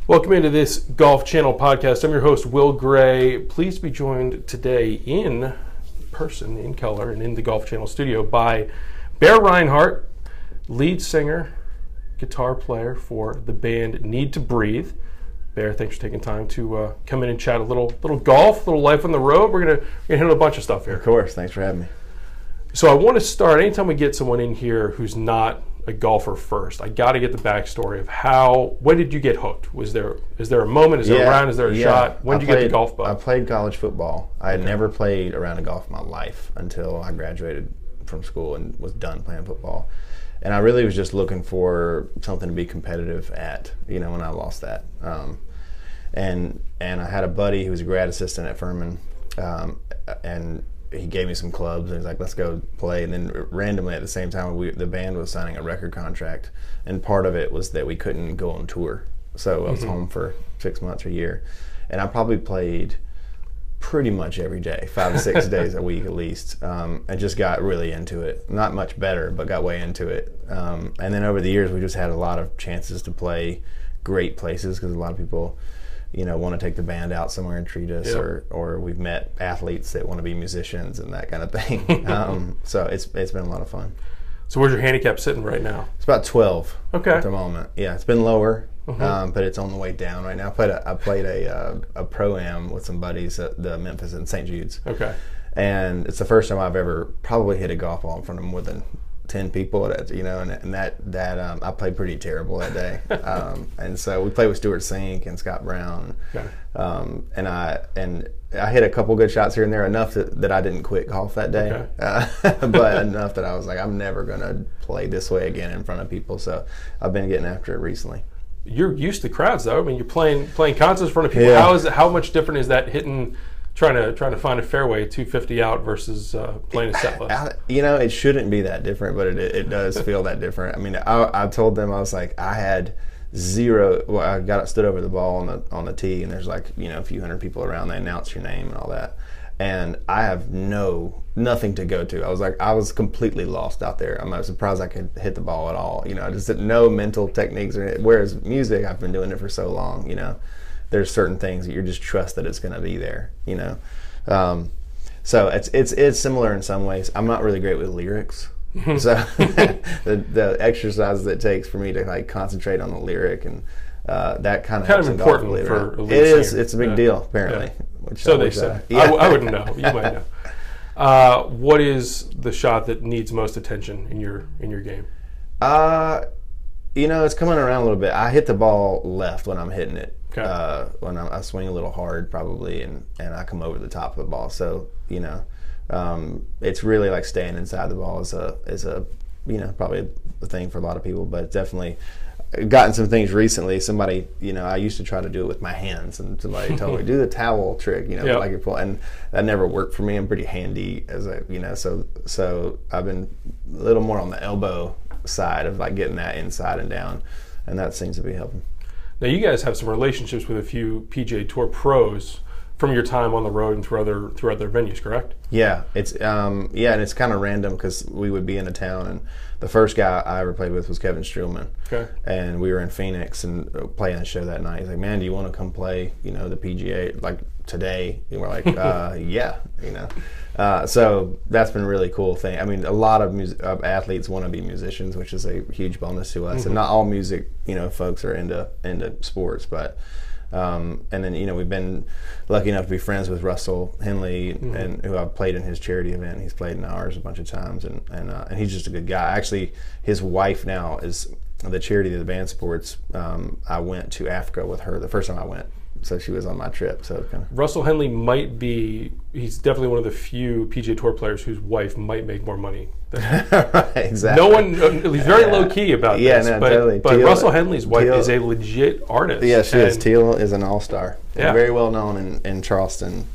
Welcome into this Golf Channel podcast. I'm your host, Will Gray. Pleased to be joined today in person, in color, and in the Golf Channel studio by Bear Rinehart, lead singer, guitar player for the band Need to Breathe. Bear, thanks for taking time to come in and chat a little golf, a little life on the road. We're gonna handle a bunch of stuff here. Of course, thanks for having me. So I want to start, anytime we get someone in here who's not a golfer first, I got to get the backstory of when did you get hooked? Is there a moment? Is there a round? Is there a shot? When did you get the golf bug? I played college football. I had never played a round of golf in my life until I graduated from school and was done playing football. And I really was just looking for something to be competitive at, when I lost that. And I had a buddy who was a grad assistant at Furman, and he gave me some clubs and he was like, let's go play. And then randomly at the same time, the band was signing a record contract. And part of it was that we couldn't go on tour. So I was home for 6 months or a year. And I probably played pretty much every day, 5 to 6 days a week at least. And just got really into it. Not much better, but got way into it. And then over the years, we just had a lot of chances to play great places because a lot of people want to take the band out somewhere and treat us, or we've met athletes that want to be musicians and that kind of thing. So it's been a lot of fun. So where's your handicap sitting right now? It's about 12 at the moment. Yeah, it's been lower, but it's on the way down right now. I played a pro-am with some buddies at the Memphis and St. Jude's. Okay. And it's the first time I've ever probably hit a golf ball in front of more than 10 people, and that I played pretty terrible that day. And so we played with Stuart Sink and Scott Brown. Okay. And I hit a couple good shots here and there, enough that I didn't quit golf that day. Okay. But enough that I was like, I'm never going to play this way again in front of people. So I've been getting after it recently. You're used to crowds, though. I mean, you're playing concerts in front of people. Yeah. How much different is that hitting, trying to find a fairway 250 out versus playing a set list? It shouldn't be that different, but it does feel that different. I mean, I told them, I was like, I had zero. Well, I stood over the ball on the tee, and there's like a few hundred people around. They announce your name and all that, and I have nothing to go to. I was completely lost out there. I'm surprised I could hit the ball at all. I just didn't know mental techniques. Whereas music, I've been doing it for so long. There's certain things that you just trust that it's going to be there. So it's similar in some ways. I'm not really great with lyrics. So the exercises it takes for me to concentrate on the lyric and that kind of important for a lead singer. It is. Singer. It's a big deal apparently. Yeah. So they say. I wouldn't know. You might know. What is the shot that needs most attention in your game? It's coming around a little bit. I hit the ball left when I'm hitting it. Okay. When I swing a little hard probably, and I come over the top of the ball. So it's really like staying inside the ball is a probably a thing for a lot of people, but definitely gotten some things recently. Somebody I used to try to do it with my hands, and somebody told me do the towel trick, like you pull, and that never worked for me. I'm pretty handy as so I've been a little more on the elbow side of getting that inside and down, and that seems to be helping. Now, you guys have some relationships with a few PGA Tour pros from your time on the road and through other venues, correct? Yeah, it's and it's kind of random because we would be in a town, and the first guy I ever played with was Kevin Streelman. Okay. And we were in Phoenix and playing a show that night. He's like, "Man, do you want to come play? The PGA today?" And we're like, "Yeah." So that's been a really cool thing. I mean, a lot of athletes want to be musicians, which is a huge bonus to us. And not all music, folks are into sports, but and then we've been lucky enough to be friends with Russell Henley, and who I've played in his charity event. He's played in ours a bunch of times, and he's just a good guy. Actually, his wife now is the charity that the band supports. I went to Africa with her the first time I went. So she was on my trip. So Russell Henley he's definitely one of the few PGA Tour players whose wife might make more money than him. Right, exactly. No one, he's very low key about this. No, totally. But Russell Henley's wife is a legit artist. Yeah, she is. Teal is an all-star. Yeah. Very well known in Charleston.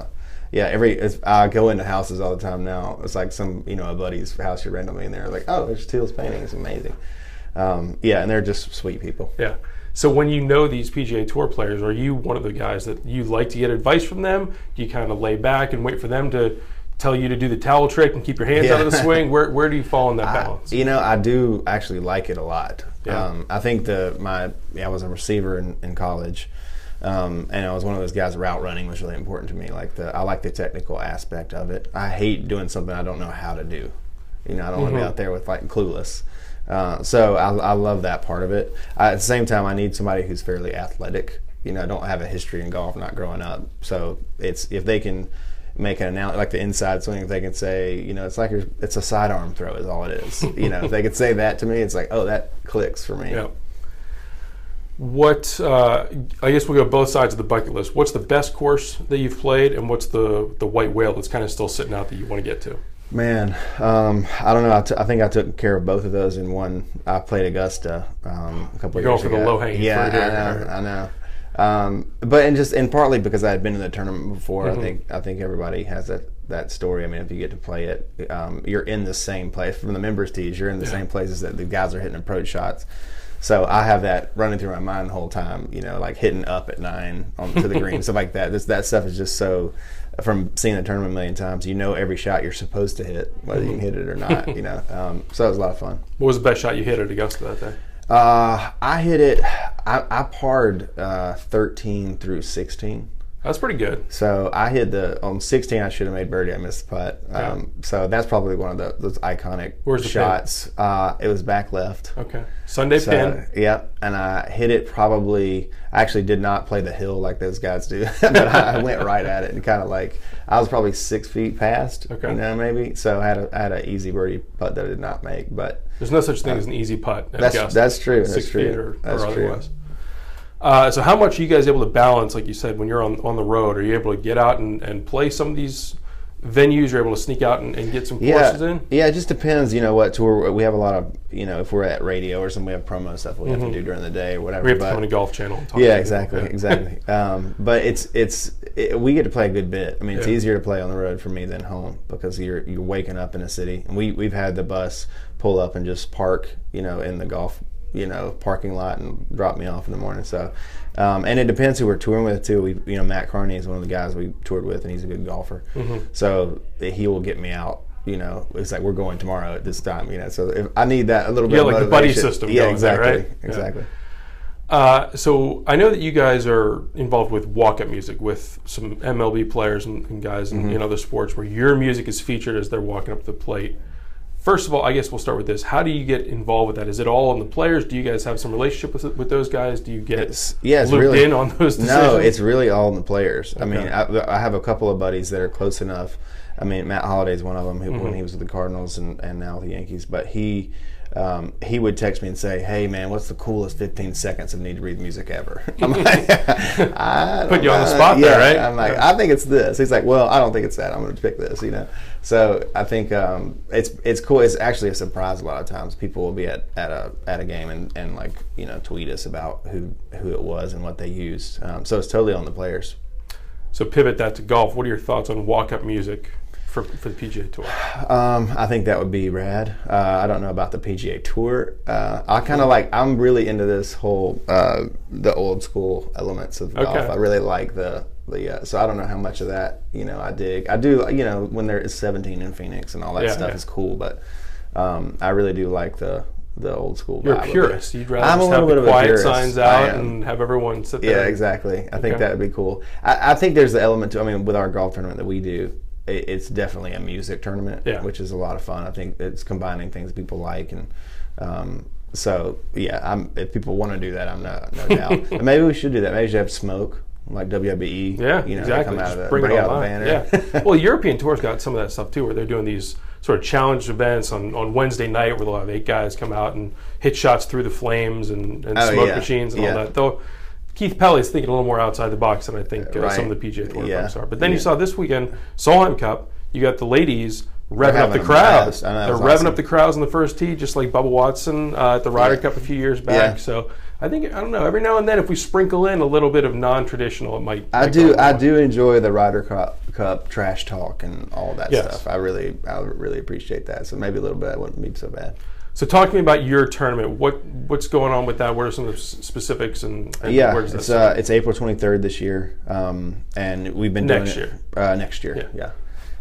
I go into houses all the time now. It's like some, a buddy's house you're randomly in there. Like, oh, there's Teal's painting. It's amazing. And they're just sweet people. Yeah. So when you know these PGA Tour players, are you one of the guys that you like to get advice from them? Do you kind of lay back and wait for them to tell you to do the towel trick and keep your hands out of the swing? Where do you fall in that balance? I do actually like it a lot. Yeah. I think I was a receiver in college, and I was one of those guys. Route running was really important to me. I like the technical aspect of it. I hate doing something I don't know how to do. I don't want to be out there with clueless. So I love that part of it. At the same time, I need somebody who's fairly athletic. I don't have a history in golf, not growing up. So if they can make an analogy, like the inside swing, if they can say, it's a sidearm throw is all it is. If they could say that to me, it's like, oh, that clicks for me. Yeah. What, I guess we'll go both sides of the bucket list. What's the best course that you've played, and what's the white whale that's kind of still sitting out that you want to get to? Man, I don't know. I think I took care of both of those in one. I played Augusta a couple of years ago. You're going for the low-hanging fruit. Yeah, I know. And partly because I had been in the tournament before. I think everybody has that story. I mean, if you get to play it, you're in the same place. From the members' tees, you're in the same places that the guys are hitting approach shots. So I have that running through my mind the whole time, like hitting up at 9 to the green, stuff like that. That stuff is just so, from seeing the tournament a million times, every shot you're supposed to hit, whether you can hit it or not, So it was a lot of fun. What was the best shot you hit at Augusta that day? I hit it, I parred 13 through 16. That's pretty good. So I hit on 16. I should have made birdie. I missed the putt. Okay. So that's probably one of those iconic shots. It was back left. Okay. Sunday pin. Yep. And I hit it probably. I actually did not play the hill like those guys do, but I went right at it and kind of I was probably 6 feet past. Okay. Maybe. So I had an easy birdie putt that I did not make. But there's no such thing as an easy putt. That's true. 6 feet or otherwise. True. So how much are you guys able to balance, like you said, when you're on the road? Are you able to get out and play some of these venues? You're able to sneak out and get some courses in? Yeah, it just depends, what tour. We have a lot of, if we're at radio or something, we have promo stuff we have to do during the day or whatever. We have to come on a Golf Channel and talk exactly. But we get to play a good bit. I mean, it's easier to play on the road for me than home because you're waking up in a city. And we've had the bus pull up and just park, in the golf parking lot and drop me off in the morning. So, and it depends who we're touring with too. Matt Carney is one of the guys we toured with, and he's a good golfer. So he will get me out. It's like we're going tomorrow at this time. So if I need that a little bit. Yeah, like the buddy system. Yeah, exactly. There, right? Exactly. So I know that you guys are involved with walk-up music with some MLB players and guys in other sports where your music is featured as they're walking up the plate. First of all, I guess we'll start with this. How do you get involved with that? Is it all on the players? Do you guys have some relationship with those guys? Do you get looped in on those decisions? No, it's really all on the players. Okay. I mean, I have a couple of buddies that are close enough. I mean, Matt Holliday's one of them when he was with the Cardinals and now the Yankees. But he would text me and say, "Hey, man, what's the coolest 15 seconds of Need to Breathe music ever?" I'm like, I put you on the spot there, right? I'm like, I think it's this. He's like, well, I don't think it's that. I'm going to pick this, So I think it's cool. It's actually a surprise a lot of times. People will be at a game and tweet us about who it was and what they used. So it's totally on the players. So pivot that to golf. What are your thoughts on walk-up music for the PGA Tour? I think that would be rad. I don't know about the PGA Tour. I'm really into this whole the old school elements of golf. I really like the so I don't know how much of that I dig. I do when there is 17 in Phoenix and all that stuff is cool, but I really do like the old school. You're a purist. You'd rather just have the quiet signs out and have everyone sit there. Yeah, exactly. I think that would be cool. I think there's the element to. I mean, with our golf tournament that we do, it's definitely a music tournament, which is a lot of fun. I think it's combining things people like, and so if people want to do that, I'm no doubt. And maybe we should do that. Maybe we should have smoke like WWE. Yeah, exactly. Come out Just of bring it out the online. banner. Yeah. Well, European Tour's got some of that stuff too, where they're doing these sort of challenge events on Wednesday night, where they'll have 8 guys come out and hit shots through the flames and smoke machines and all that. Though Keith Pelly's thinking a little more outside the box than I think some of the PGA Tour folks are. But then you saw this weekend, Solheim Cup, you got the ladies revving up the crowd. They're revving up the crowds on the first tee, just like Bubba Watson at the Ryder Cup a few years back. So I think, I don't know, every now and then if we sprinkle in a little bit of non-traditional, it might. I do enjoy the Ryder Cup trash talk and all that stuff. I really appreciate that. So maybe a little bit wouldn't be so bad. So talk to me about your tournament. What's going on with that? What are some of the specifics and where does this it's April 23rd this year, and we've been doing next year. Next year, yeah.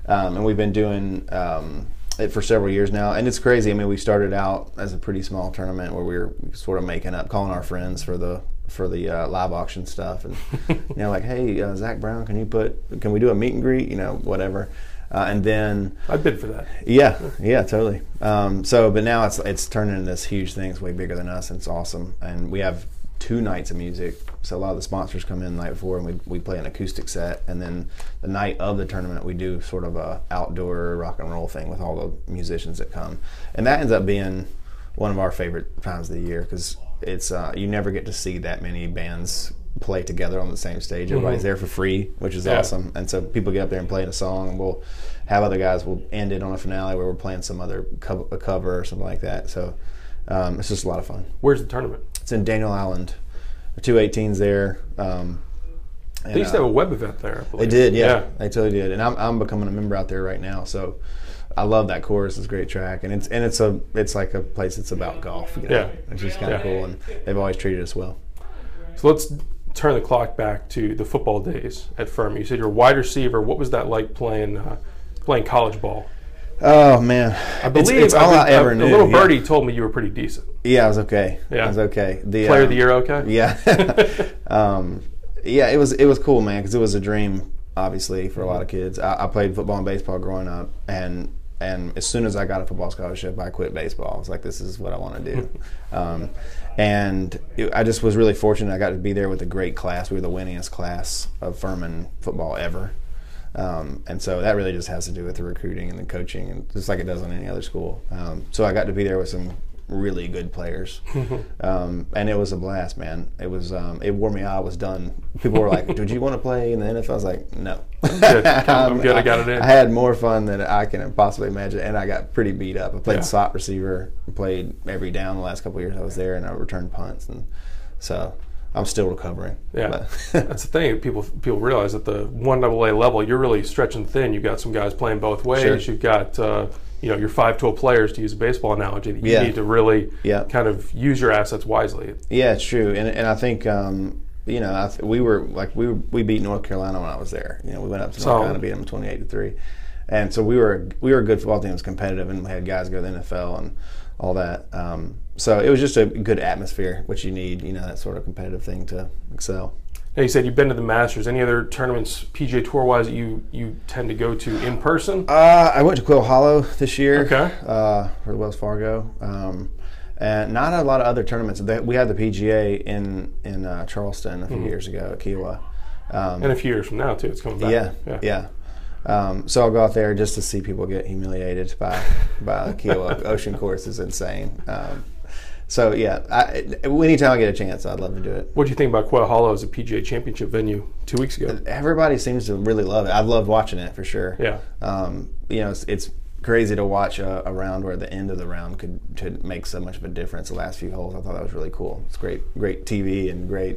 And we've been doing it for several years now, and it's crazy. I mean, we started out as a pretty small tournament where we were sort of making up, calling our friends for the live auction stuff, and like, hey, Zach Brown, can we do a meet and greet, whatever. And then I'd bid for that. Yeah, totally. But now it's turning into this huge thing. It's way bigger than us, and it's awesome. And we have 2 nights of music. So a lot of the sponsors come in the night before, and we play an acoustic set. And then the night of the tournament, we do sort of a outdoor rock and roll thing with all the musicians that come. And that ends up being one of our favorite times of the year, because it's you never get to see that many bands play together on the same stage. Everybody's there for free, which is awesome. And so people get up there and play a song, and we'll have other guys. We'll end it on a finale where we're playing some other a cover or something like that. So it's just a lot of fun. Where's the tournament? It's in Daniel Island. The 218's there. They used to have a web event there, I believe. They did, yeah. They totally did. And I'm becoming a member out there right now. So I love that course. It's a great track, and it's like a place that's about golf. Yeah, it's just kind of cool, and they've always treated us well. So let's turn the clock back to the football days at Furman. You said you're a wide receiver. What was that like playing college ball? Oh man, I believe it's all I ever knew. The little birdie told me you were pretty decent. Yeah, I was okay. Yeah. I was okay. Player of the year, okay? Yeah, yeah. It was cool, man, because it was a dream, obviously, for a lot of kids. I played football and baseball growing up, and as soon as I got a football scholarship, I quit baseball. I was like, this is what I want to do. I just was really fortunate. I got to be there with a great class. We were the winningest class of Furman football ever. And so that really just has to do with the recruiting and the coaching, and just like it does on any other school. So I got to be there with some really good players, and it was a blast, man. It was it wore me out. I was done. People were like, "Did you want to play in the NFL?" I was like, "No." I'm good. I got it in. I had more fun than I can possibly imagine, and I got pretty beat up. I played slot receiver, played every down the last couple of years I was there, and I returned punts, and so I'm still recovering. Yeah, that's the thing. People realize at the 1AA level, you're really stretching thin. You've got some guys playing both ways. Sure. You've got your 5-tool players, to use a baseball analogy, that you need to really kind of use your assets wisely. Yeah, it's true, and I think we beat North Carolina when I was there. We went up to North Carolina, beat them 28-3, and so we were a good football team. It was competitive, and we had guys go to the NFL and all that. So it was just a good atmosphere, which you need, that sort of competitive thing to excel. Now, you said you've been to the Masters. Any other tournaments, PGA Tour-wise, that you tend to go to in person? I went to Quill Hollow this year. Okay. For the Wells Fargo. And not a lot of other tournaments. We had the PGA in Charleston a few years ago at Kiowa. And a few years from now, too. It's coming back. Yeah. So I'll go out there just to see people get humiliated by the Kiowa Ocean course. Is insane. So anytime I get a chance, I'd love to do it. What do you think about Quail Hollow as a PGA Championship venue 2 weeks ago? Everybody seems to really love it. I've loved watching it for sure. Yeah. It's crazy to watch a round where the end of the round could make so much of a difference. The last few holes, I thought that was really cool. It's great TV and great.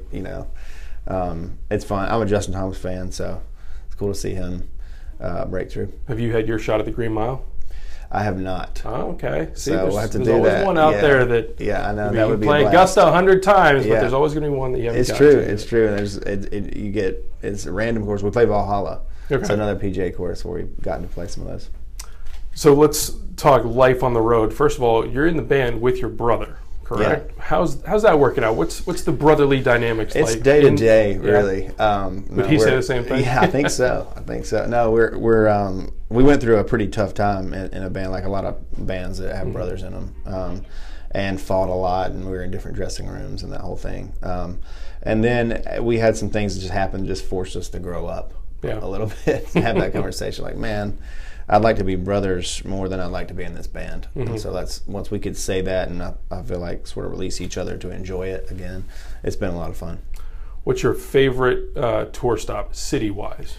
It's fun. I'm a Justin Thomas fan, so it's cool to see him break through. Have you had your shot at the Green Mile? I have not. Oh, okay. See, so we'll have to do that. There's always one out there that I know that would be playing Augusta 100 times, but there's always going to be one that you haven't. It's true. It's true. And it's a random course. We play Valhalla. Okay. It's another PGA course where we've gotten to play some of those. So let's talk life on the road. First of all, you're in the band with your brother, correct? Yeah. How's that working out? What's the brotherly dynamics like? It's day to day, really. Would he say the same thing? Yeah, I think so. No, we went through a pretty tough time in a band, like a lot of bands that have brothers in them, and fought a lot, and we were in different dressing rooms and that whole thing. And then we had some things that just happened, just forced us to grow up a little bit and have that conversation. Like, man, I'd like to be brothers more than I'd like to be in this band. Mm-hmm. And so that's, once we could say that, and I feel like sort of release each other to enjoy it again, it's been a lot of fun. What's your favorite tour stop, city-wise?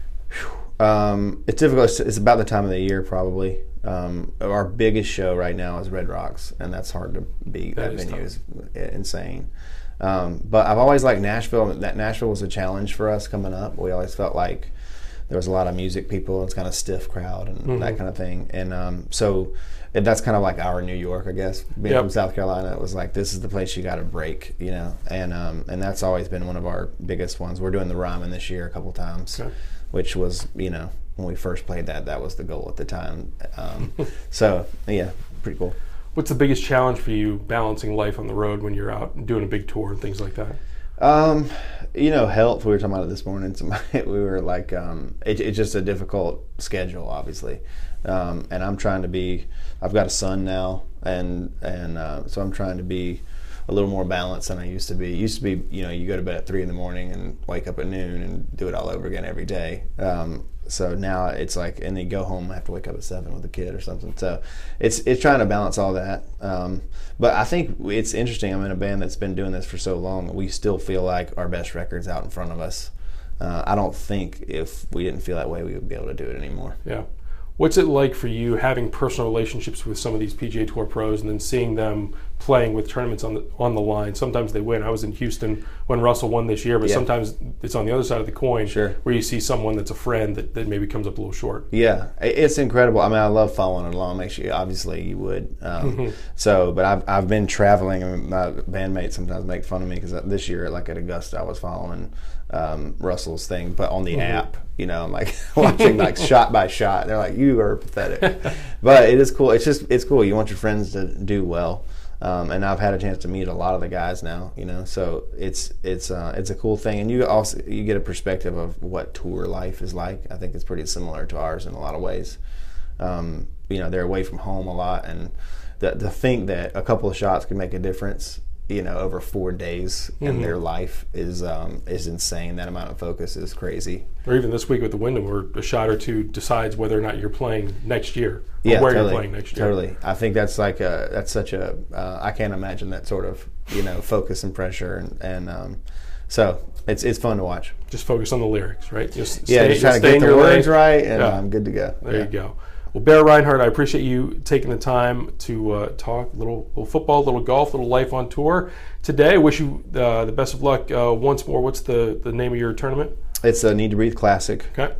It's difficult. It's about the time of the year, probably. Our biggest show right now is Red Rocks, and that's hard to beat. That venue is insane. But I've always liked Nashville. That Nashville was a challenge for us coming up. We always felt like there was a lot of music people. It's kind of stiff crowd and that kind of thing. And so that's kind of like our New York, I guess. Being from South Carolina, it was like, this is the place you got to break, you know. And that's always been one of our biggest ones. We're doing the Ryman this year a couple times, which was, you know, when we first played that was the goal at the time. So yeah, pretty cool. What's the biggest challenge for you balancing life on the road when you're out doing a big tour and things like that? You know, health. We were talking about it this morning. We were like, it's just a difficult schedule, obviously. And I'm trying to be. I've got a son now, and so I'm trying to be a little more balanced than I used to be. It used to be, you know, you go to bed at 3 a.m. and wake up at noon and do it all over again every day. So now it's like, and then you go home, I have to wake up at 7 with a kid or something. So it's trying to balance all that. But I think it's interesting. I'm in a band that's been doing this for so long. We still feel like our best record's out in front of us. I don't think if we didn't feel that way, we would be able to do it anymore. Yeah. What's it like for you having personal relationships with some of these PGA Tour pros and then seeing them playing with tournaments on the line? Sometimes they win. I was in Houston when Russell won this year, but sometimes it's on the other side of the coin where you see someone that's a friend that maybe comes up a little short. Yeah, it's incredible. I mean, I love following it along. Makes you, obviously you would. So, but I've been traveling, and my bandmates sometimes make fun of me because this year, like at Augusta, I was following Russell's thing, but on the app, you know, I'm like watching like shot by shot. They're like, you are pathetic. But it is cool. It's cool. You want your friends to do well. And I've had a chance to meet a lot of the guys now, you know, so it's a cool thing. And you get a perspective of what tour life is like. I think it's pretty similar to ours in a lot of ways. You know, they're away from home a lot, and to think that a couple of shots can make a difference, you know, over 4 days in their life is insane. That amount of focus is crazy. Or even this week with the Wyndham, where a shot or two decides whether or not you're playing next year, or where you're playing next year. Totally. I think that's like that's such a I can't imagine that sort of, you know, focus and pressure, and so it's fun to watch. Just focus on the lyrics, right? Just try to get the words right, and I'm good to go. There you go. Well, Bear Rinehart, I appreciate you taking the time to talk a little football, a little golf, a little life on tour today. I wish you the best of luck once more. What's the name of your tournament? It's a Need to Breathe Classic. Okay.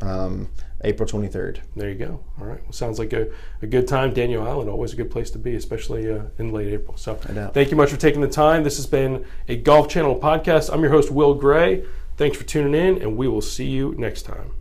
April 23rd. There you go. All right. Well, sounds like a good time. Daniel Island, always a good place to be, especially in late April. So thank you much for taking the time. This has been a Golf Channel podcast. I'm your host, Will Gray. Thanks for tuning in, and we will see you next time.